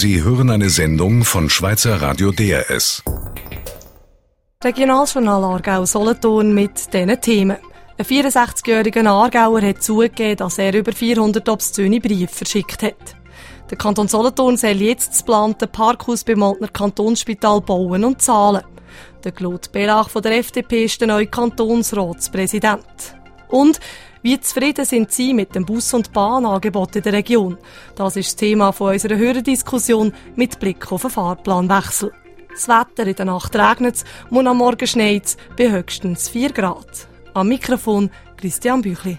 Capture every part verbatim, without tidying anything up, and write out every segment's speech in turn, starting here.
Sie hören eine Sendung von Schweizer Radio D R S. Regionaljournal Aargau-Solothurn mit diesen Themen. Ein vierundsechzigjähriger Aargauer hat zugegeben, dass er über vierhundert obszöne Briefe verschickt hat. Der Kanton Solothurn soll jetzt das geplante Parkhaus beim Altner Kantonsspital bauen und zahlen. Der Claude Bellach von der F D P ist der neue Kantonsratspräsident. Und wie zufrieden sind Sie mit dem Bus- und Bahnangebot in der Region? Das ist das Thema von unserer Hörerdiskussion mit Blick auf den Fahrplanwechsel. Das Wetter: in der Nacht regnet es und am Morgen schneit es bei höchstens vier Grad. Am Mikrofon Christian Büchli.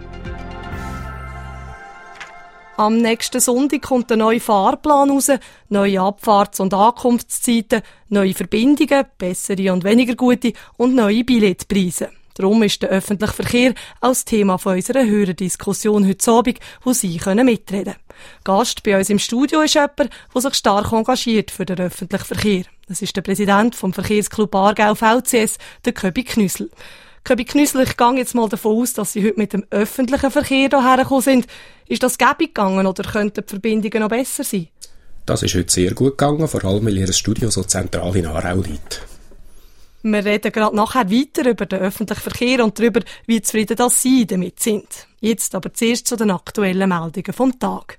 Am nächsten Sonntag kommt der neue Fahrplan raus, neue Abfahrts- und Ankunftszeiten, neue Verbindungen, bessere und weniger gute und neue Billetpreise. Darum ist der öffentliche Verkehr als Thema von unserer Hörerdiskussion heute Abend, wo Sie mitreden können. Gast bei uns im Studio ist jemand, der sich stark engagiert für den öffentlichen Verkehr. Das ist der Präsident vom Verkehrsclub Aargau V C S, der Köbi Knüssel. Köbi Knüssel, ich gehe jetzt mal davon aus, dass Sie heute mit dem öffentlichen Verkehr hierher gekommen sind. Ist das gäbig gegangen oder könnten die Verbindungen noch besser sein? Das ist heute sehr gut gegangen, vor allem weil Ihr Studio so zentral in Aarau liegt. Wir reden gerade nachher weiter über den öffentlichen Verkehr und darüber, wie zufrieden das Sie damit sind. Jetzt aber zuerst zu den aktuellen Meldungen vom Tag.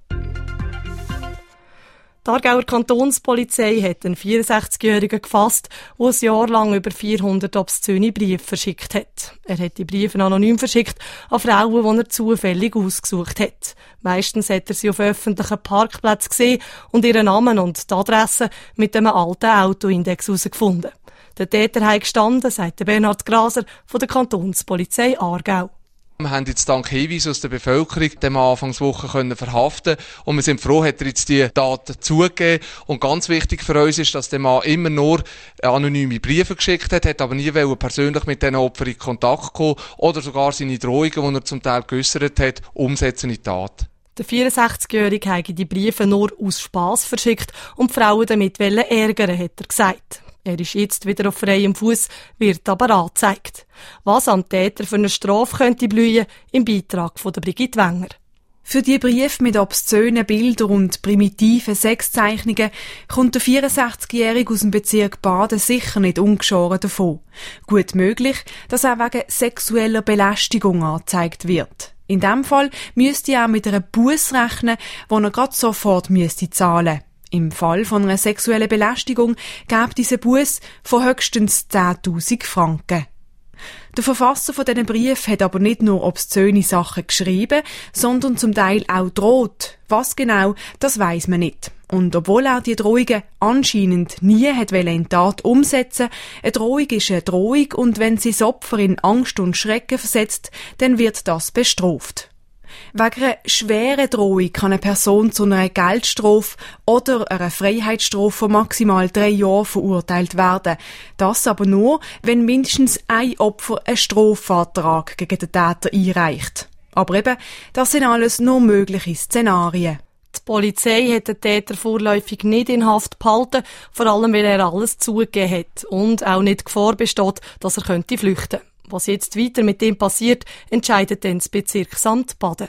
Die Aargauer Kantonspolizei hat einen vierundsechzigjährigen gefasst, der ein Jahr lang über vierhundert obszöne Briefe verschickt hat. Er hat die Briefe anonym verschickt an Frauen, die er zufällig ausgesucht hat. Meistens hat er sie auf öffentlichen Parkplätzen gesehen und ihren Namen und die Adresse mit einem alten Autoindex herausgefunden. Der Täter hat gestanden, sagt Bernhard Graser von der Kantonspolizei Aargau. Wir haben jetzt dank Hinweisen aus der Bevölkerung den Anfangswoche können verhaften und wir sind froh, hat er jetzt die Daten zugegeben. Und ganz wichtig für uns ist, dass der Mann immer nur anonyme Briefe geschickt hat, hat aber nie persönlich mit diesen Opfern in Kontakt kommen oder sogar seine Drohungen, die er zum Teil geäussert hat, umsetzen in die Tat. Der vierundsechzigjährige habe die Briefe nur aus Spass verschickt und die Frauen damit ärgern, hat er gesagt. Er ist jetzt wieder auf freiem Fuß, wird aber angezeigt. Was am Täter für eine Strafe könnte blühen, im Beitrag von der Brigitte Wenger. Für die Briefe mit obszönen Bildern und primitiven Sexzeichnungen kommt der vierundsechzigjährige aus dem Bezirk Baden sicher nicht ungeschoren davon. Gut möglich, dass er wegen sexueller Belästigung angezeigt wird. In diesem Fall müsste er auch mit einer Busse rechnen, die er gerade sofort müsste zahlen. Im Fall von einer sexuellen Belästigung gäbe diese Busse von höchstens zehntausend Franken. Der Verfasser von diesen Brief hat aber nicht nur obszöne Sachen geschrieben, sondern zum Teil auch droht. Was genau, das weiss man nicht. Und obwohl er die Drohungen anscheinend nie hat in Tat umsetzen, eine Drohung ist eine Drohung und wenn sie das Opfer in Angst und Schrecken versetzt, dann wird das bestraft. Wegen einer schweren Drohung kann eine Person zu einer Geldstrafe oder einer Freiheitsstrafe von maximal drei Jahren verurteilt werden. Das aber nur, wenn mindestens ein Opfer einen Strafantrag gegen den Täter einreicht. Aber eben, das sind alles nur mögliche Szenarien. Die Polizei hat den Täter vorläufig nicht in Haft behalten, vor allem weil er alles zugegeben hat und auch nicht Gefahr besteht, dass er könnte flüchten. Was jetzt weiter mit dem passiert, entscheidet dann das Bezirksamt Baden.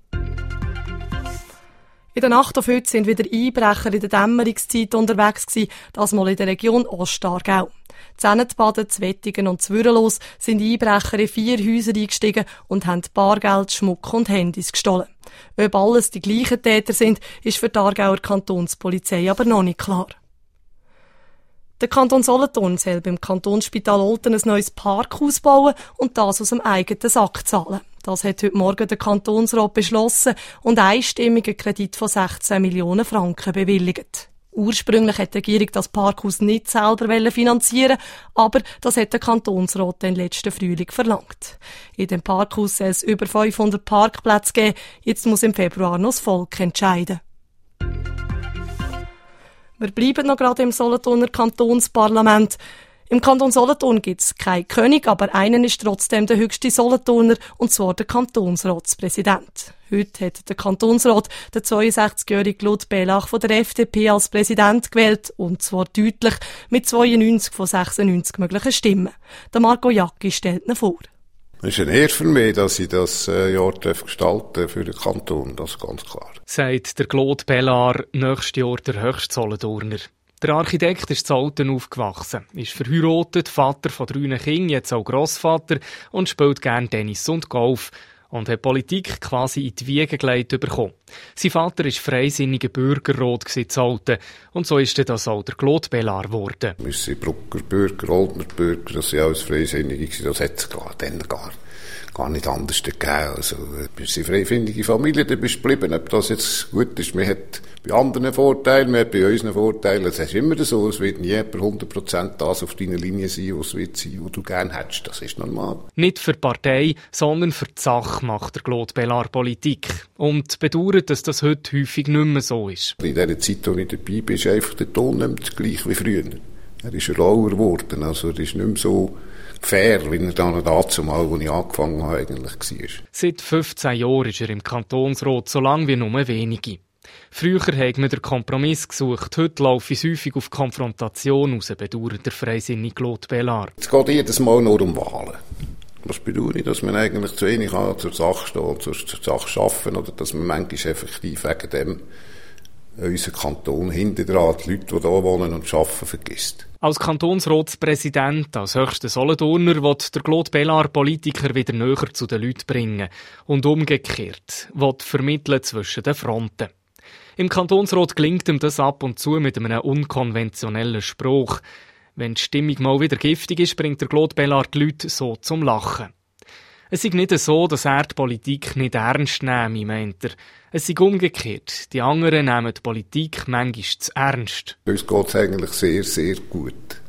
In der Nacht auf heute sind wieder Einbrecher in der Dämmerungszeit unterwegs gewesen, das mal in der Region Ostaargau. In Baden, Zwettigen und Zwürrelos sind Einbrecher in vier Häuser eingestiegen und haben Bargeld, Schmuck und Handys gestohlen. Ob alles die gleichen Täter sind, ist für die Aargauer Kantonspolizei aber noch nicht klar. Der Kanton Solothurn soll beim Kantonsspital Olten ein neues Parkhaus bauen und das aus dem eigenen Sack zahlen. Das hat heute Morgen der Kantonsrat beschlossen und einstimmig einen Kredit von sechzehn Millionen Franken bewilligt. Ursprünglich hat die Regierung das Parkhaus nicht selber finanzieren, aber das hat der Kantonsrat den letzten Frühling verlangt. In dem Parkhaus soll es über fünfhundert Parkplätze geben. Jetzt muss im Februar noch das Volk entscheiden. Wir bleiben noch gerade im Solothurner Kantonsparlament. Im Kanton Solothurn gibt es keinen König, aber einen ist trotzdem der höchste Solothurner, und zwar der Kantonsratspräsident. Heute hat der Kantonsrat den zweiundsechzigjährigen Claude Bellach von der F D P als Präsident gewählt, und zwar deutlich mit zweiundneunzig von sechsundneunzig möglichen Stimmen. Der Marco Jacki stellt ihn vor. Es ist eine Ehre für mich, dass ich das Jahr gestalten für den Kanton, das ist ganz klar. Sagt der Claude Bellard, nächstes Jahr der höchste Solothurner. Der Architekt ist in Olten aufgewachsen, ist verheiratet, Vater von drei Kindern, jetzt auch Grossvater und spielt gerne Tennis und Golf und hat Politik quasi in die Wiege gelegt bekommen. Sein Vater war freisinniger Bürgerrat in Olten und so ist das auch der Claude Bellard geworden. Wir sind Brucker Bürger, Oldner Bürger, das sind alles Freisinnige, das hat es gar, dann gar, gar nicht anders gegeben. Also, wir sind freifindige Familie, da bist du geblieben. Ob das jetzt gut ist, man hat bei anderen Vorteilen, man hat bei unseren Vorteilen, es ist immer so, es wird nie jemand hundert Prozent das auf deiner Linie sein, was wird sein, was du gerne hättest. Das ist normal. Nicht für die Partei, sondern für die Sache macht der Claude Bellard Politik. Und bedauert, dass das heute häufig nicht mehr so ist. In dieser Zeit, als ich dabei bin, ist einfach der Ton nicht mehr gleich wie früher. Er ist rauer geworden, also er ist nicht mehr so fair, wie er dann dazu mal, als ich angefangen habe, eigentlich war. Seit fünfzehn Jahren ist er im Kantonsrat, so lange wie nur wenige. Früher hat man den Kompromiss gesucht, heute laufe es häufig auf Konfrontation raus, bedauert der freisinnige Claude Bellard. Es geht jedes Mal nur um Wahlen. Das bedauere ich, dass man eigentlich zu wenig zur Sache stehen, zur, zur Sache arbeiten, oder dass man manchmal effektiv wegen dem unseren Kanton hinten dran, die Leute, die hier wohnen und arbeiten, vergisst. Als Kantonsratspräsident, als höchster Solothurner, will der Claude Bellard Politiker wieder näher zu den Leuten bringen. Und umgekehrt, will vermitteln zwischen den Fronten. Im Kantonsrat gelingt ihm das ab und zu mit einem unkonventionellen Spruch. Wenn die Stimmung mal wieder giftig ist, bringt der Claude Bellard die Leute so zum Lachen. Es ist nicht so, dass er die Politik nicht ernst nehme, meint er. Es ist umgekehrt. Die anderen nehmen die Politik manchmal zu ernst. Uns geht es eigentlich sehr, sehr gut.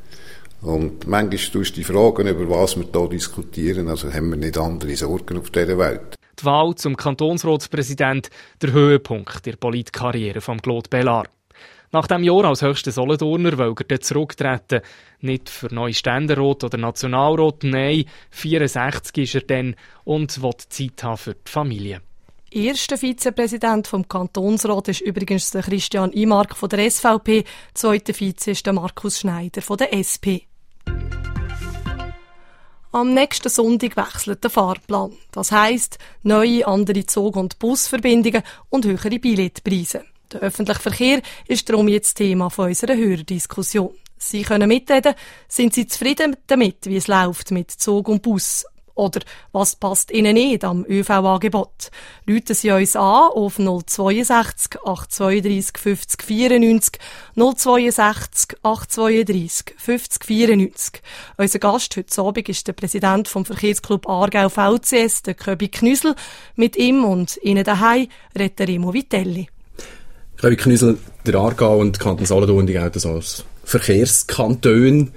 Und manchmal tust du die Fragen, über was wir hier diskutieren, also haben wir nicht andere Sorgen auf dieser Welt. Die Wahl zum Kantonsratspräsident, der Höhepunkt der Politkarriere von Claude Bellard. Nach diesem Jahr als höchster Solothurner will er zurücktreten. Nicht für neue Ständerat oder Nationalrat, nein, vierundsechzig ist er dann und will Zeit haben für die Familie. Erster Vizepräsident vom Kantonsrat ist übrigens der Christian Imark von der S V P, zweiter Vize ist der Markus Schneider von der S P. Am nächsten Sonntag wechselt der Fahrplan. Das heisst, neue, andere Zug- und Busverbindungen und höhere Billetpreise. Der öffentliche Verkehr ist darum jetzt Thema von unserer Hörerdiskussion. Sie können mitreden, sind Sie zufrieden damit, wie es läuft mit Zug und Bus? Oder was passt Ihnen nicht am Ö V-Angebot? Rufen Sie uns an auf null sechs zwei acht zwei drei fünf null vier neun, null sechs zwei acht zwei drei fünf null vier neun. Unser Gast heute Abend ist der Präsident vom Verkehrsclub Aargau V C S, der Köbi Knüsel. Mit ihm und Ihnen daheim redet der Remo Vitelli. Köbi Knüsel, der Aargau und Kanton Solothurn gelten so als Verkehrskantone.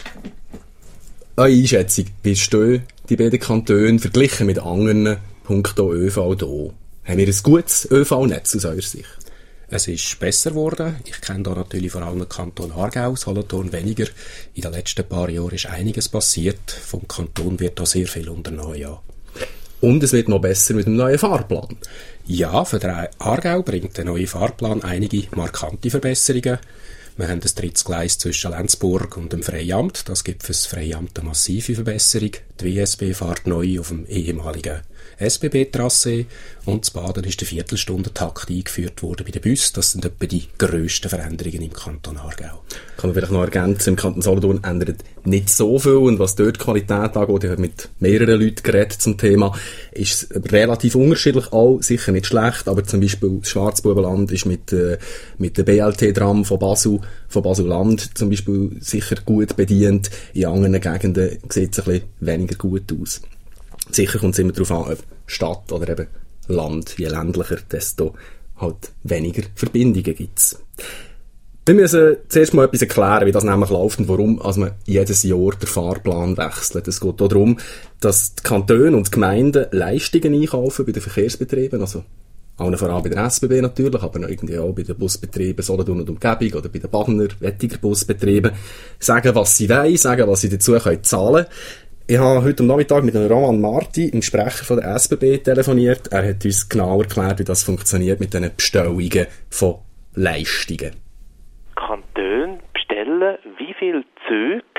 Eure Einschätzung, wie stehen die beiden Kantone verglichen mit anderen punkto ÖV hier? Haben wir ein gutes ÖV-Netz aus eurer Sicht? Es ist besser geworden. Ich kenne da natürlich vor allem den Kanton Aargau, Solothurn weniger. In den letzten paar Jahren ist einiges passiert. Vom Kanton wird da sehr viel unternommen, ja. Und es wird noch besser mit dem neuen Fahrplan. Ja, für den Aargau bringt der neue Fahrplan einige markante Verbesserungen. Wir haben das drittes Gleis zwischen Lenzburg und dem Freiamt. Das gibt für das Freiamt eine massive Verbesserung. Die W S B fährt neu auf dem ehemaligen S B B-Trassee und zu Baden ist der Viertelstundentakt eingeführt worden bei den Bussen. Das sind etwa die grössten Veränderungen im Kanton Aargau. Kann man vielleicht noch ergänzen, im Kanton Solothurn ändert nicht so viel und was dort die Qualität angeht, ich habe mit mehreren Leuten geredet zum Thema, ist relativ unterschiedlich, auch sicher nicht schlecht, aber zum Beispiel das Schwarzbubenland ist mit, äh, mit der B L T-Tram von Basel, von Basel-Land zum Beispiel sicher gut bedient, in anderen Gegenden sieht es ein bisschen weniger gut aus. Sicher kommt es immer darauf an, ob Stadt oder eben Land, je ländlicher, desto halt weniger Verbindungen gibt es. Wir müssen zuerst mal etwas erklären, wie das nämlich läuft und warum also man jedes Jahr den Fahrplan wechselt. Es geht auch darum, dass die Kantone und die Gemeinden Leistungen einkaufen bei den Verkehrsbetrieben, also allen voran bei der S B B natürlich, aber noch irgendwie auch bei den Busbetrieben Solothurn und Umgebung oder bei den Badner, Wettiger Busbetrieben, sagen, was sie wollen, sagen, was sie dazu können zahlen. Ich habe heute am Nachmittag mit dem Roman Marti, dem Sprecher von der S B B, telefoniert. Er hat uns genau erklärt, wie das funktioniert mit diesen Bestellungen von Leistungen. Kantone bestellen, wie viele Züge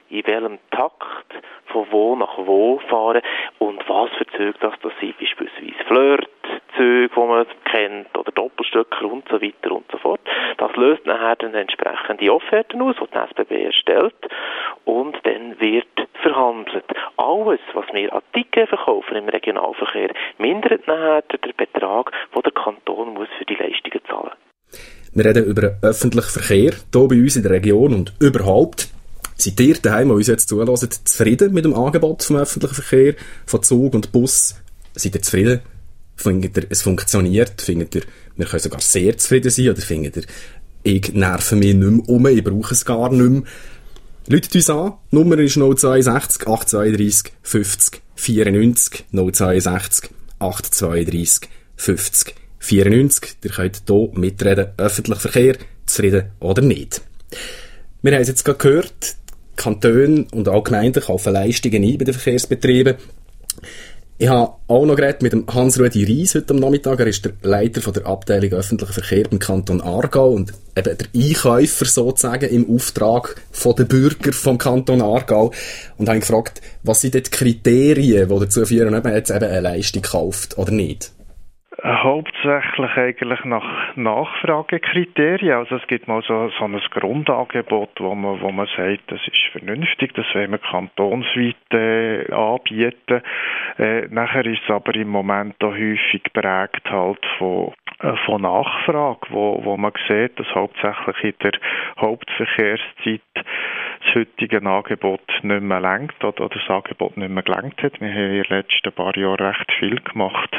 in welchem Takt, von wo nach wo fahren und was für Züge das, das sind, beispielsweise Flirt-Züge, die man kennt, oder Doppelstöcker und so weiter und so fort. Das löst nachher dann entsprechende Offerten aus, die die S B B erstellt, und dann wird verhandelt. Alles, was wir an Tickets verkaufen im Regionalverkehr, mindert nachher den Betrag, den der Kanton muss für die Leistungen zahlen muss. Wir reden über den öffentlichen Verkehr hier bei uns in der Region und überhaupt. Seid ihr daheim, die uns jetzt zuhören, zufrieden mit dem Angebot vom öffentlichen Verkehr, von Zug und Bus? Seid ihr zufrieden? Findet ihr, es funktioniert? Findet ihr, wir können sogar sehr zufrieden sein? Oder findet ihr, ich nerve mich nicht mehr um, ich brauche es gar nicht mehr? Läutet uns an. Die Nummer ist null zwei sechs acht zwei drei fünfzig vierundneunzig. null zwei sechs acht zwei drei fünfzig vierundneunzig. Ihr könnt hier mitreden. Öffentlicher Verkehr, zufrieden oder nicht. Wir haben es jetzt gerade gehört, Kantone und auch Gemeinden kaufen Leistungen ein bei den Verkehrsbetrieben. Ich habe auch noch geredet mit dem Hans-Rudi Ries heute am Nachmittag. Er ist der Leiter von der Abteilung öffentlicher Verkehr im Kanton Aargau und eben der Einkäufer sozusagen im Auftrag von den Bürgern vom Kanton Aargau. Und habe ihn gefragt, was sind die Kriterien, die dazu führen, ob man jetzt eben eine Leistung kauft oder nicht? Hauptsächlich eigentlich nach Nachfragekriterien. Also es gibt mal so, so ein Grundangebot, wo man, wo man sagt, das ist vernünftig, das wollen wir kantonsweit äh, anbieten. Äh, nachher ist es aber im Moment auch häufig geprägt halt von, äh, von Nachfrage, wo, wo man sieht, dass hauptsächlich in der Hauptverkehrszeit das heutige Angebot nicht mehr lenkt oder, oder das Angebot nicht mehr gelenkt hat. Wir haben in den letzten paar Jahren recht viel gemacht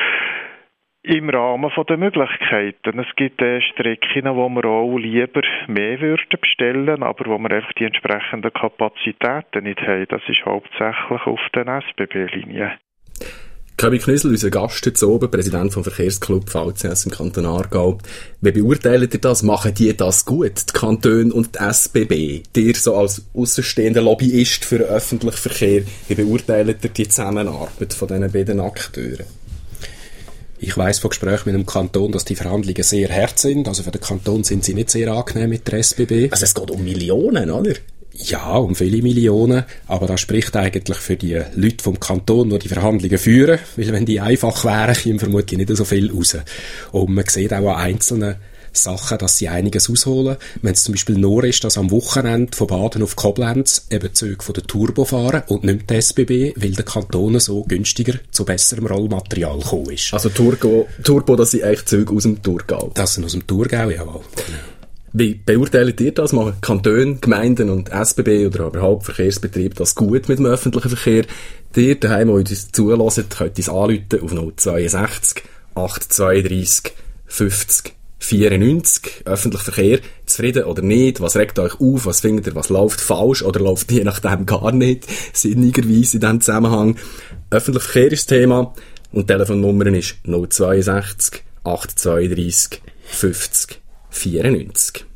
im Rahmen der Möglichkeiten. Es gibt äh, Strecken, wo wir auch lieber mehr würden bestellen, aber wo wir einfach die entsprechenden Kapazitäten nicht haben. Das ist hauptsächlich auf den S B B-Linien. Köbi Knüssel, unser Gast heute oben, Präsident vom Verkehrsclub V C S im Kanton Aargau. Wie beurteilt ihr das? Machen die das gut, die Kantone und die S B B? Dir so als aussenstehender Lobbyist für den öffentlichen Verkehr, wie beurteilt ihr die Zusammenarbeit von diesen beiden Akteuren? Ich weiss von Gesprächen mit dem Kanton, dass die Verhandlungen sehr hart sind. Also für den Kanton sind sie nicht sehr angenehm mit der S B B. Also es geht um Millionen, oder? Ja, um viele Millionen. Aber das spricht eigentlich für die Leute vom Kanton, die die Verhandlungen führen. Weil wenn die einfach wären, käme vermutlich nicht so viel raus. Und man sieht auch an einzelnen Sachen, dass sie einiges ausholen. Wenn es zum Beispiel nur ist, dass am Wochenende von Baden auf Koblenz eben Züge von der Turbo fahren und nicht die S B B, weil der Kanton so günstiger zu besserem Rollmaterial gekommen ist. Also Turbo, Turbo, das sind eigentlich Züge aus dem Thurgau? Das sind aus dem Thurgau, jawohl. Wie beurteilt ihr das? Machen Kantone, Gemeinden und S B B oder überhaupt Verkehrsbetriebe das gut mit dem öffentlichen Verkehr? Ihr daheim, die uns zuhören, könnt uns anrufen auf null zwei sechs acht zwei drei fünfzig vierundneunzig. Öffentlicher Verkehr, zufrieden oder nicht? Was regt euch auf? Was findet ihr, was läuft falsch oder läuft je nachdem gar nicht? Sinnigerweise in diesem Zusammenhang. Öffentlicher Verkehr ist das Thema und die Telefonnummer ist null zwei sechs acht zwei drei fünfzig vierundneunzig.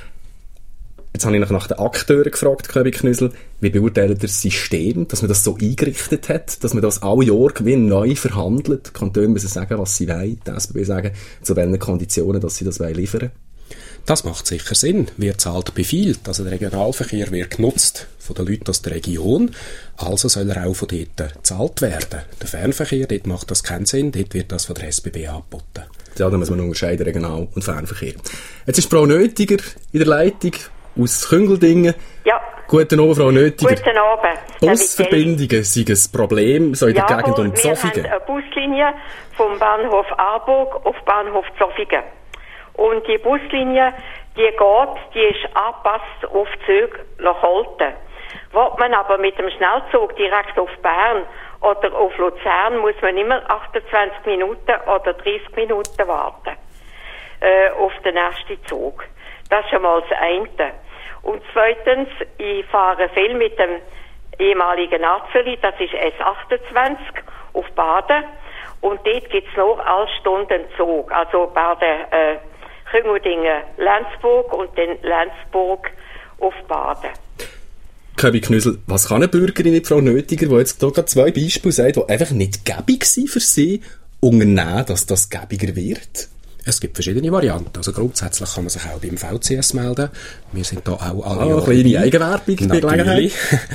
Jetzt habe ich nach den Akteuren gefragt, Köbi Knüssel. Wie beurteilt ihr das System, dass man das so eingerichtet hat, dass man das alle Jahre wie neu verhandelt? Die Kantone müssen sagen, was sie wollen, die S B B sagen, zu welchen Konditionen, dass sie das liefern wollen? Das macht sicher Sinn. Wer zahlt befiehlt? Also der Regionalverkehr wird genutzt von den Leuten aus der Region, also soll er auch von dort gezahlt werden. Der Fernverkehr, dort macht das keinen Sinn, dort wird das von der S B B angeboten. Ja, da muss man unterscheiden, Regional- und Fernverkehr. Jetzt ist Frau Nötiger in der Leitung aus Küngeldingen. Ja. Guten Abend, Frau Nötiger. Guten Abend. Busverbindungen sind ein Problem, so in der Jawohl, Gegend um Zofingen. wir haben eine Buslinie vom Bahnhof Aarburg auf Bahnhof Zofingen. Und die Buslinie, die geht, die ist angepasst auf Züge nach Holten. Will man aber mit dem Schnellzug direkt auf Bern oder auf Luzern, muss man immer achtundzwanzig Minuten oder dreißig Minuten warten äh, auf den nächsten Zug. Das ist schon mal das eine. Und zweitens, ich fahre viel mit dem ehemaligen Nazeli, das ist S achtundzwanzig auf Baden. Und dort gibt es nur alle Stunden Zug. Also Baden, äh, Küngeldingen, Lenzburg und dann Lenzburg auf Baden. Köbi Knüssel, was kann eine Bürgerin, nicht Frau Nötiger, die jetzt hier gerade zwei Beispiele sagt, die einfach nicht gäbig sind für sie, unternehmen, dass das gäbiger wird? Es gibt verschiedene Varianten. Also grundsätzlich kann man sich auch beim V C S melden. Wir sind da auch alle ah, Jahre eine kleine Eigenwerbung bei Gelegenheit.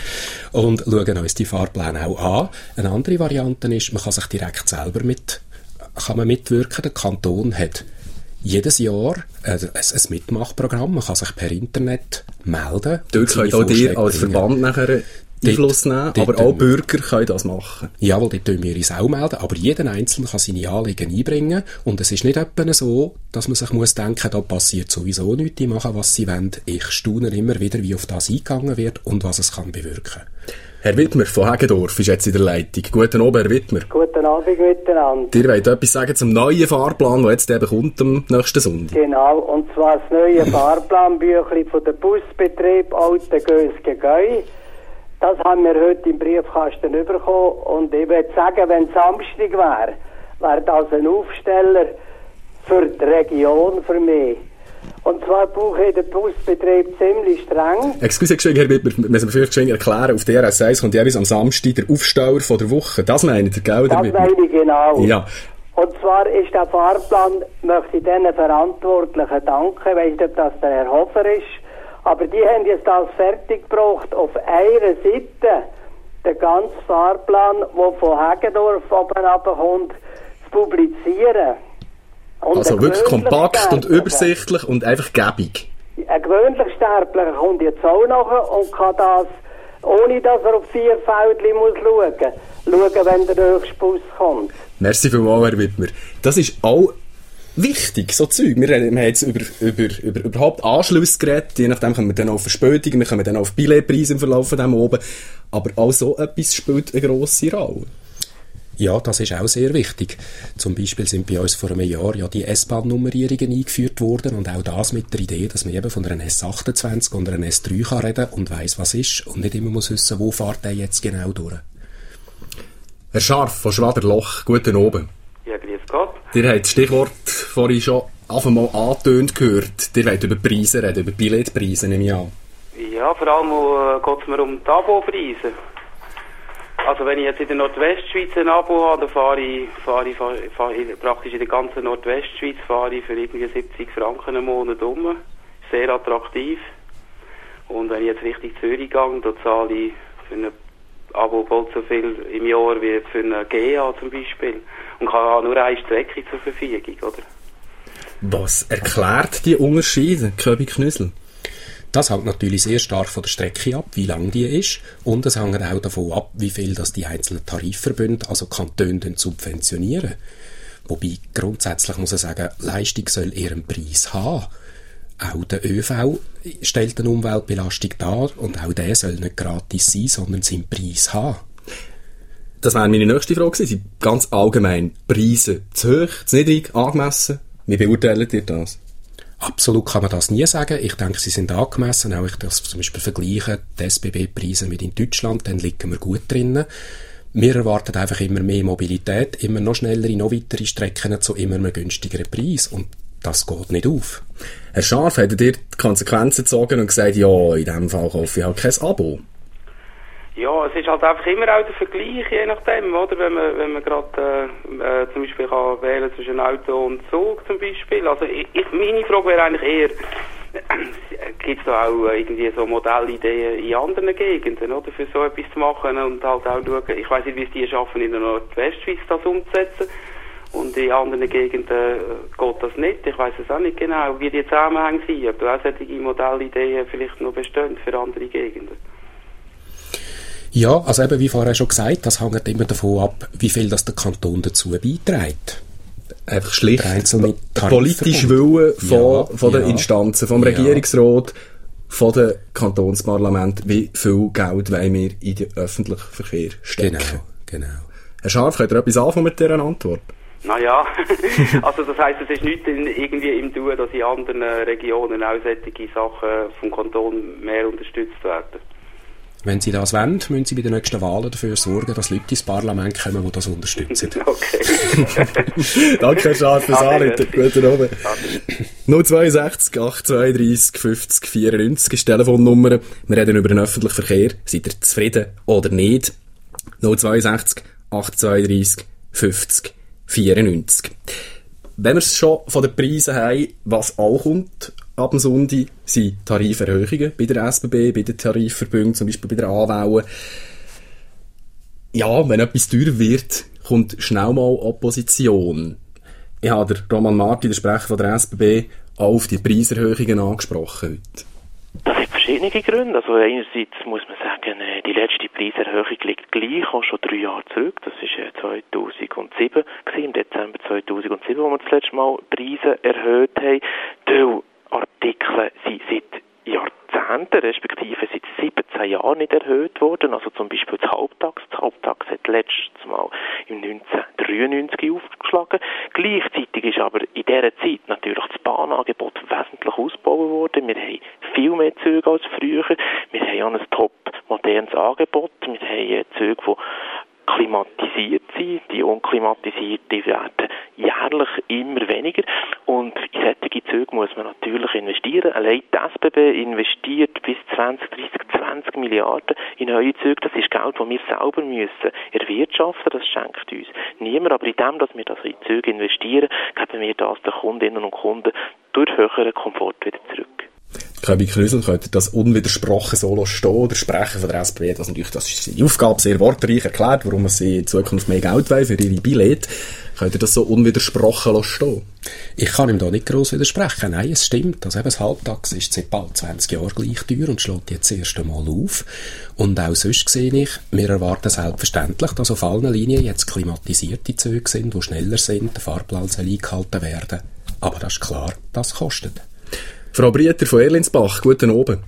Und schauen uns die Fahrpläne auch an. Eine andere Variante ist, man kann sich direkt selber mit, kann man mitwirken. Der Kanton hat jedes Jahr ein, ein Mitmachprogramm. Man kann sich per Internet melden. Dort könnt auch ihr als Verband nachher Einfluss nehmen, dort, aber auch Bürger können das machen. Jawohl, dort tun wir uns auch melden, aber jeder Einzelne kann seine Anliegen einbringen und es ist nicht etwa so, dass man sich muss denken, da passiert sowieso nichts, die machen, was sie wollen. Ich staune immer wieder, wie auf das eingegangen wird und was es kann bewirken. Herr Wittmer von Heggendorf ist jetzt in der Leitung. Guten Abend, Herr Wittmer. Guten Abend miteinander. Ihr wollt etwas sagen zum neuen Fahrplan, der jetzt eben kommt am nächsten Sonntag? Genau, und zwar das neue Fahrplanbüchlein von der Busbetrieb Alte Gösge Gäu. Das haben wir heute im Briefkasten bekommen und ich würde sagen, wenn es Samstag wäre, wäre das ein Aufsteller für die Region, für mich. Und zwar brauche ich den Busbetrieb ziemlich streng. Excuse, Herr Wittmer, wir müssen vielleicht schon erklären, auf der R S eins kommt jeweils am Samstag der Aufsteller von der Woche. Das meine ich, gell? Das meine ich genau. Ja. Und zwar ist der Fahrplan, möchte ich diesen Verantwortlichen danken, ich weiss nicht, ob das der Herr Hofer ist, aber die haben jetzt das fertiggebracht, auf einer Seite den ganzen Fahrplan, der von Heggendorf oben runterkommt, zu publizieren. Und also wirklich kompakt und übersichtlich und einfach gäbig. Ein gewöhnlich Sterblicher kommt jetzt auch nachher und kann das, ohne dass er auf vier Feldchen muss schauen, schauen, wenn der nächste Bus kommt. Merci vielmals, Herr Wittmer. Das ist auch wichtig, so Zeug. Wir, wir haben jetzt über, über, über überhaupt Anschlüsse geredet, je nachdem kommen wir dann auf Verspätungen, wir kommen dann auf Billetpreise im Verlauf von dem oben. Aber auch so etwas spielt eine grosse Rolle. Ja, das ist auch sehr wichtig. Zum Beispiel sind bei uns vor einem Jahr ja die S-Bahn-Nummerierungen eingeführt worden und auch das mit der Idee, dass man eben von einer S achtundzwanzig oder einer S drei kann reden und weiss, was ist und nicht immer muss wissen, wo fährt der jetzt genau durch. Herr Scharf von Schwaderloch, guten Abend. Ja, grüß Gott. Ihr habt das Stichwort vorhin schon einmal angetönt gehört. Ihr wollt über Preise reden, über Billetpreise, nehme ich an. Ja, vor allem äh, geht es mir um die Abo-Preise. Also wenn ich jetzt in der Nordwestschweiz ein Abo habe, dann fahre ich, fahre ich, fahre, fahre ich praktisch in der ganzen Nordwestschweiz fahre ich für irgendwie siebzig Franken im Monat um. Sehr attraktiv. Und wenn ich jetzt Richtung Zürich gehe, dann zahle ich für ein Abo bald so viel im Jahr wie für eine G A zum Beispiel. Und kann nur eine Strecke zur Verfügung, oder? Was erklärt die Unterschiede, Köbi Knüssel? Das hängt natürlich sehr stark von der Strecke ab, wie lang die ist. Und es hängt auch davon ab, wie viel das die einzelnen Tarifverbünde, also Kantone, subventionieren. Wobei grundsätzlich muss ich sagen, Leistung soll ihren Preis haben. Auch der ÖV stellt eine Umweltbelastung dar und auch der soll nicht gratis sein, sondern seinen Preis haben. Das wäre meine nächste Frage gewesen. Ganz allgemein, Preise zu hoch, zu niedrig, angemessen? Wie beurteilt ihr das? Absolut kann man das nie sagen. Ich denke, sie sind angemessen. Auch ich das zum Beispiel vergleiche, die S B B-Preise mit in Deutschland, dann liegen wir gut drinnen. Wir erwarten einfach immer mehr Mobilität, immer noch schnellere, noch weitere Strecken zu immer mehr günstigeren Preis. Und das geht nicht auf. Herr Scharf, hättet ihr die Konsequenzen gezogen und gesagt, ja, in diesem Fall kaufe ich halt kein Abo? Ja, es ist halt einfach immer auch der Vergleich, je nachdem, oder? Wenn man, wenn man gerade äh, äh, zum Beispiel kann wählen zwischen Auto und Zug zum Beispiel. Also ich, ich, meine Frage wäre eigentlich eher, äh, gibt es da auch äh, irgendwie so Modellideen in anderen Gegenden, oder? Für so etwas zu machen und halt auch schauen, ich weiss nicht, wie es die schaffen, in der Nordwestschweiz das umzusetzen. Und in anderen Gegenden äh, geht das nicht. Ich weiss es auch nicht genau, wie die Zusammenhänge sind. Ob da auch solche Modellideen vielleicht noch bestehen für andere Gegenden. Ja, also eben wie vorher schon gesagt, das hängt immer davon ab, wie viel das der Kanton dazu beiträgt. Einfach schlicht politisch Willen von, ja, von den ja, Instanzen, vom ja. Regierungsrat, von den Kantonsparlamenten, wie viel Geld wollen wir in den öffentlichen Verkehr stecken. Genau, genau. Herr Scharf, könnt ihr etwas anfangen mit dieser Antwort? Naja, also das heisst, es ist nicht in, irgendwie im Tun, dass in anderen Regionen auch solche Sachen vom Kanton mehr unterstützt werden. Wenn Sie das wollen, müssen Sie bei den nächsten Wahlen dafür sorgen, dass Leute ins Parlament kommen, die das unterstützen. Okay. Danke, Herr Scharf, fürs Anrufen. Guten Abend. null zwei sechs acht zwei drei fünfzig vierundneunzig ist die Telefonnummer. Wir reden über den öffentlichen Verkehr. Seid ihr zufrieden oder nicht? null zwei sechs acht zwei drei fünfzig vierundneunzig. wenn wir es schon von den Preisen haben, was auch kommt ab dem Sonntag, sind Tariferhöhungen bei der S B B, bei den Tarifverbünden, zum Beispiel bei der Anwälte. Ja, wenn etwas teurer wird, kommt schnell mal Opposition. Ich habe den Roman Marti, den Sprecher von der S B B, auch auf die Preiserhöhungen angesprochen heute. Das hat verschiedene Gründe. Also einerseits muss man sagen, die letzte Preiserhöhung liegt gleich, auch schon drei Jahre zurück. Das war zweitausendsieben, im Dezember zweitausendsieben, wo wir das letzte Mal Preise erhöht haben. Die Artikel sind seit Jahrzehnten, respektive seit siebzehn Jahren nicht erhöht worden. Also zum Beispiel das Halbtags. Das Halbtags hat letztes Mal im neunzehnhundertdreiundneunzig aufgeschlagen. Gleichzeitig ist aber in dieser Zeit natürlich das Bahnangebot wesentlich ausgebaut worden. Wir haben viel mehr Züge als früher. Wir haben auch ein top modernes Angebot. Wir haben Züge, die klimatisiert sind. Die unklimatisierten werden jährlich immer weniger. Und in solche Züge muss man natürlich investieren. Allein die S B B investiert bis zwanzig, dreissig, zwanzig Milliarden in neue Züge. Das ist Geld, das wir selber müssen erwirtschaften. Das schenkt uns niemand. Aber in dem, dass wir das in Züge investieren, geben wir das den Kundinnen und Kunden durch höheren Komfort wieder zurück. Köbi Krüsel, könnte das unwidersprochen so stehen, der Sprecher von der S B B, das natürlich, das ist seine Aufgabe, sehr wortreich erklärt, warum sie in Zukunft mehr Geld wollen für ihre Billette. Könnte das so unwidersprochen stehen? Ich kann ihm da nicht gross widersprechen. Nein, es stimmt. Also eben das Halbtags ist seit bald zwanzig Jahren gleich teuer und schlägt jetzt das erste Mal auf. Und auch sonst sehe ich, wir erwarten selbstverständlich, dass auf allen Linien jetzt klimatisierte Züge sind, die schneller sind, der Fahrplan soll eingehalten werden. Aber das ist klar, das kostet. Frau Brieter von Erlinsbach, guten Abend.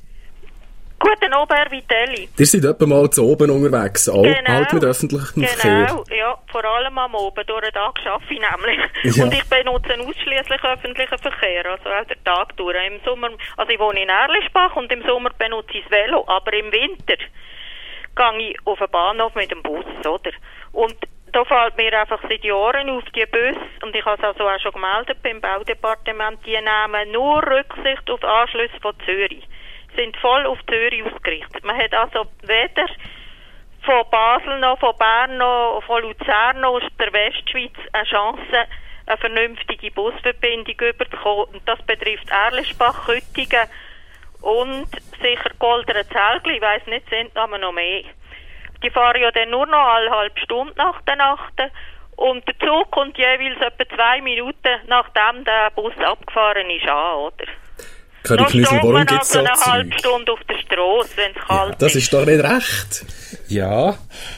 Guten Abend, Herr Vitelli. Ihr seid etwa mal zu oben unterwegs, auch genau, halt mit öffentlichem genau, Verkehr. Genau, ja, vor allem am Oben, durch den Tag arbeite ich nämlich. Ja. Und ich benutze ausschliesslich öffentlichen Verkehr, also auch den Tag durch. Im Sommer, also ich wohne in Erlinsbach und im Sommer benutze ich das Velo, aber im Winter gehe ich auf den Bahnhof mit dem Bus, oder? Und da fällt mir einfach seit Jahren auf die Busse, und ich habe es also auch schon gemeldet beim Baudepartement, die nehmen nur Rücksicht auf Anschlüsse von Zürich. Sind voll auf Zürich ausgerichtet. Man hat also weder von Basel noch, von Bern noch, von Luzern noch aus der Westschweiz eine Chance, eine vernünftige Busverbindung überzukommen. Und das betrifft Erlinsbach, Küttingen und sicher Golderen-Zelgli, ich weiss nicht, sind aber noch mehr. Die fahren ja dann nur noch alle halbe Stunde nach der Nacht. Und der Zug kommt jeweils etwa zwei Minuten, nachdem der Bus abgefahren ist, an, oder? Köbi Knüssel, warum gibt es so eine Zeug? halbe Stunde auf der Strasse, wenn es kalt ist. Das ist doch nicht recht. Ja,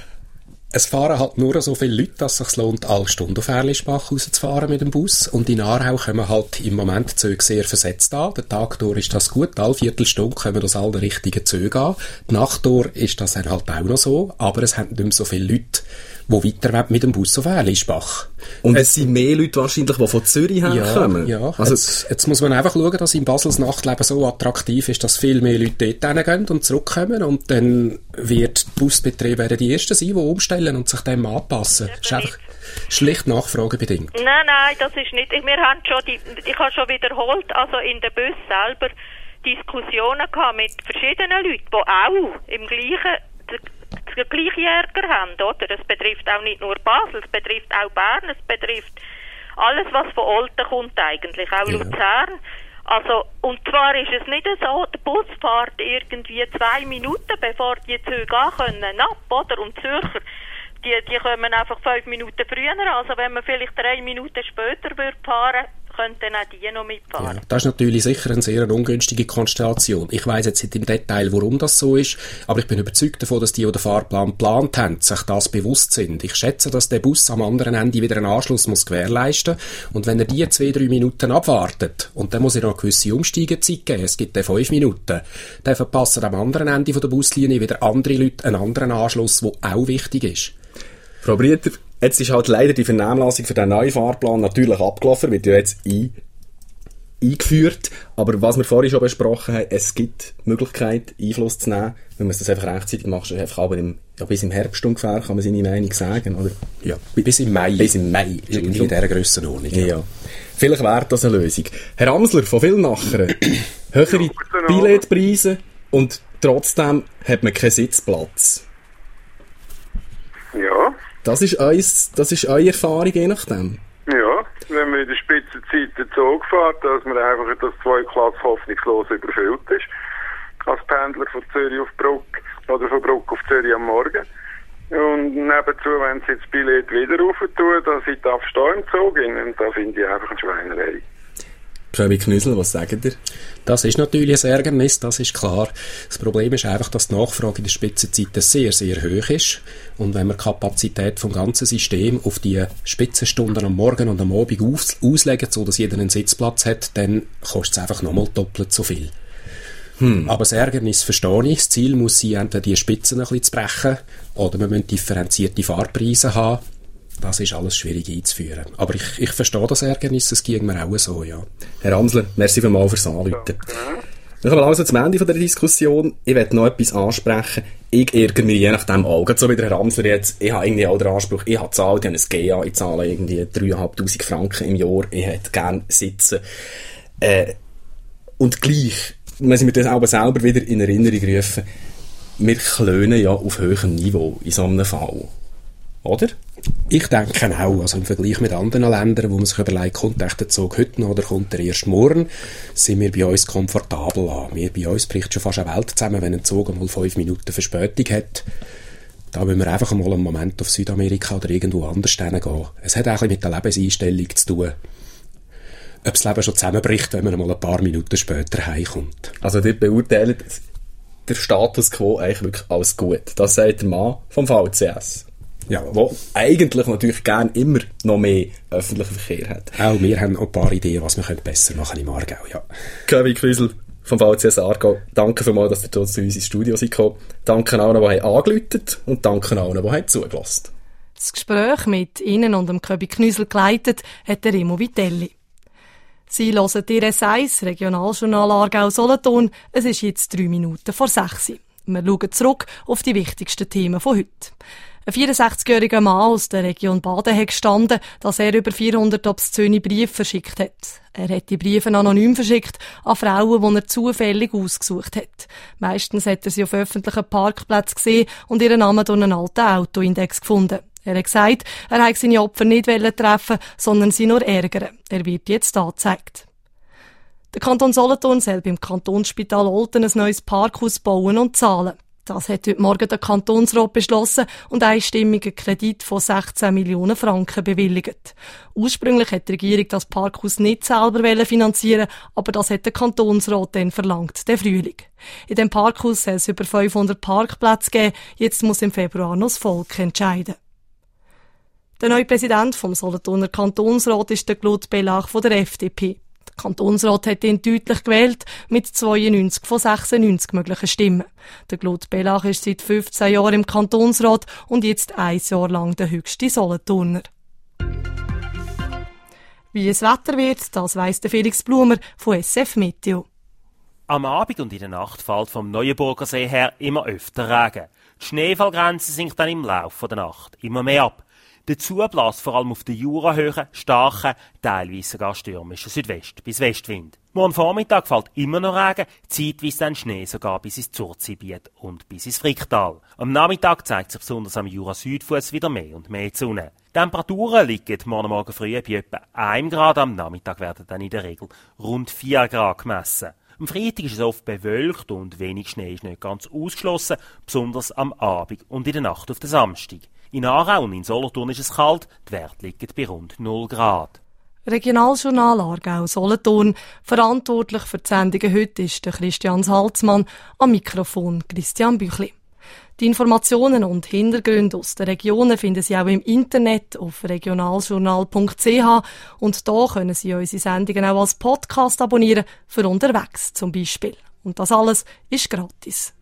es fahren halt nur so viele Leute, dass es sich lohnt, alle Stunden auf Erlinsbach rauszufahren mit dem Bus. Und in Aarau kommen halt im Moment die Züge sehr versetzt an. Den Tag durch ist das gut, alle Viertelstunde kommen aus allen richtigen Zügen an. Die Nacht durch ist das dann halt auch noch so, aber es haben nicht mehr so viele Leute, die weiter mit dem Bus auf Erlinsbach. Und es sind mehr Leute wahrscheinlich, die von Zürich herkommen. Ja, ja. Also jetzt, jetzt muss man einfach schauen, dass in Basels Nachtleben so attraktiv ist, dass viel mehr Leute dort hingehen und zurückkommen, und dann wird die Busbetriebe die Ersten sein, die umstellen und sich dem anpassen. Das ist einfach schlicht nachfragebedingt. Nein, nein, das ist nicht. Wir haben schon die, ich habe schon wiederholt, also in den Bus selber Diskussionen gehabt mit verschiedenen Leuten, die auch im gleichen den gleichen Ärger haben, oder? Es betrifft auch nicht nur Basel, es betrifft auch Bern, es betrifft alles, was von Olten kommt eigentlich, auch ja. Luzern. Also, und zwar ist es nicht so, der Bus fährt irgendwie zwei Minuten, bevor die Züge ankommen, ab, oder? Und Zürcher, die, die kommen einfach fünf Minuten früher, also wenn man vielleicht drei Minuten später würde fahren, könnten auch die noch mitfahren. Ja, das ist natürlich sicher eine sehr ungünstige Konstellation. Ich weiss jetzt nicht im Detail, warum das so ist, aber ich bin überzeugt davon, dass die, die den Fahrplan geplant haben, sich das bewusst sind. Ich schätze, dass der Bus am anderen Ende wieder einen Anschluss muss gewährleisten muss, und wenn er die zwei, drei Minuten abwartet, und dann muss er noch eine gewisse Umsteigezeit geben, es gibt dann fünf Minuten, dann verpassen am anderen Ende der Buslinie wieder andere Leute einen anderen Anschluss, der auch wichtig ist. Frau Brieter, jetzt ist halt leider die Vernehmlassung für den neuen Fahrplan natürlich abgelaufen, wird ja jetzt ein, eingeführt. Aber was wir vorhin schon besprochen haben, es gibt die Möglichkeit, Einfluss zu nehmen. Wenn man das einfach rechtzeitig macht, einfach aber im, ja, bis im Herbst ungefähr kann man seine Meinung sagen, oder? Ja, bis im Mai. Bis im Mai. In dieser Grössenordnung. Ja. ja. Vielleicht wäre das eine Lösung. Herr Amsler von Villnachern, höhere Billetpreise und trotzdem hat man keinen Sitzplatz. Ja. Das ist, eins, das ist eure Erfahrung, je nachdem? Ja, wenn wenn man in der Spitzenzeit den Zug fährt, dass man einfach, dass zwei Klassen hoffnungslos überfüllt ist. Als Pendler von Zürich auf Bruck oder von Bruck auf Zürich am Morgen. Und nebenzu, wenn sie jetzt das Billett wieder rauf tun, dass ich darf stehen im Zug, und da finde ich einfach eine Schweinerei. König Knüssel, was sagt ihr? Das ist natürlich ein Ärgernis, das ist klar. Das Problem ist einfach, dass die Nachfrage in der Spitzenzeit sehr, sehr hoch ist. Und wenn wir die Kapazität vom ganzen System auf die Spitzenstunden am Morgen und am Abend aus auslegen, so dass jeder einen Sitzplatz hat, dann kostet es einfach nochmal doppelt so viel. Hm. Aber das Ärgernis verstehe ich. Das Ziel muss sein, entweder die Spitzen ein bisschen zu brechen, oder wir müssen differenzierte Fahrpreise haben. Das ist alles schwierig einzuführen. Aber ich, ich verstehe das Ärgernis, es ging mir auch so, ja. Herr Amsler, merci vielmals fürs Anrufen. Wir kommen also zum Ende der Diskussion. Ich möchte noch etwas ansprechen. Ich ärgere mich je nachdem auch. So wie der Herr Amsler jetzt. Ich habe irgendwie auch den Anspruch, ich habe gezahlt, ich habe ein G A, ich zahle irgendwie dreitausendfünfhundert Franken im Jahr. Ich hätte gerne sitzen. Äh, und gleich, wenn Sie mir das auch selber wieder in Erinnerung rufen, wir klönen ja auf höherem Niveau in so einem Fall. Oder? Ich denke auch, also im Vergleich mit anderen Ländern, wo man sich überlegt, kommt echt der Zug heute noch oder kommt der erst morgen, sind wir bei uns komfortabel an. Wir, bei uns bricht schon fast eine Welt zusammen, wenn ein Zug einmal fünf Minuten Verspätung hat. Da müssen wir einfach mal einen Moment auf Südamerika oder irgendwo anders hingehen. Es hat auch mit der Lebenseinstellung zu tun. Ob das Leben schon zusammenbricht, wenn man mal ein paar Minuten später heimkommt. Also ihr beurteilt der Status quo eigentlich wirklich als gut. Das sagt der Mann vom V C S. Ja, wo eigentlich natürlich gerne immer noch mehr öffentlichen Verkehr hat. Auch wir haben noch ein paar Ideen, was wir besser machen im Aargau, ja. König Knüssel vom V C S Aargau, danke vielmals, dass ihr zu uns ins Studio seid gekommen. Danke allen, die angerufen und danke allen, die zugelassen haben. Das Gespräch mit Ihnen und dem König Knüssel geleitet hat der Remo Vitelli. Sie hören die R S eins Regionaljournal Aargau-Solothurn. Es ist jetzt drei Minuten vor sechs. Wir schauen zurück auf die wichtigsten Themen von heute. Ein vierundsechzigjähriger Mann aus der Region Baden hat gestanden, dass er über vierhundert obszöne Briefe verschickt hat. Er hat die Briefe anonym verschickt an Frauen, die er zufällig ausgesucht hat. Meistens hat er sie auf öffentlichen Parkplätzen gesehen und ihren Namen durch einen alten Autoindex gefunden. Er hat gesagt, er wollte seine Opfer nicht treffen, sondern sie nur ärgern. Er wird jetzt angezeigt. Der Kanton Solothurn soll beim Kantonsspital Olten ein neues Parkhaus bauen und zahlen. Das hat heute Morgen der Kantonsrat beschlossen und einstimmigen Kredit von sechzehn Millionen Franken bewilligt. Ursprünglich hat die Regierung das Parkhaus nicht selber finanzieren, aber das hat der Kantonsrat dann verlangt, den Frühling. In dem Parkhaus soll es über fünfhundert Parkplätze geben. Jetzt muss im Februar noch das Volk entscheiden. Der neue Präsident vom Solothurner Kantonsrat ist der Claude Bellach von der F D P. Der Kantonsrat hat ihn deutlich gewählt, mit zweiundneunzig von sechsundneunzig möglichen Stimmen. Der Claude Bellach ist seit fünfzehn Jahren im Kantonsrat und jetzt ein Jahr lang der höchste Solothurner. Wie es Wetter wird, das weiss der Felix Blumer von S F Meteo. Am Abend und in der Nacht fällt vom Neuenburger See her immer öfter Regen. Die Schneefallgrenze sinkt dann im Laufe der Nacht immer mehr ab. Dazu bläst vor allem auf der Jurahöhe starker, teilweise sogar stürmischer Südwest- bis Westwind. Morgen Vormittag fällt immer noch Regen, zeitweise dann Schnee sogar bis ins Zurzgebiet und bis ins Fricktal. Am Nachmittag zeigt sich besonders am Jura-Südfuss wieder mehr und mehr die Sonne. Die Temperaturen liegen morgen Morgen früh bei etwa einem Grad, am Nachmittag werden dann in der Regel rund vier Grad gemessen. Am Freitag ist es oft bewölkt und wenig Schnee ist nicht ganz ausgeschlossen, besonders am Abend und in der Nacht auf den Samstag. In Aarau und in Solothurn ist es kalt, die Werte liegen bei rund null Grad. Regionaljournal Aargau-Solothurn. Verantwortlich für die Sendungen heute ist der Christian Salzmann, am Mikrofon Christian Büchli. Die Informationen und Hintergründe aus den Regionen finden Sie auch im Internet auf regionaljournal punkt c h und da können Sie unsere Sendungen auch als Podcast abonnieren, für unterwegs zum Beispiel. Und das alles ist gratis.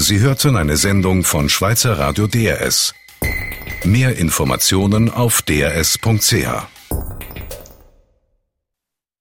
Sie hörten eine Sendung von Schweizer Radio D R S. Mehr Informationen auf d r s punkt c h.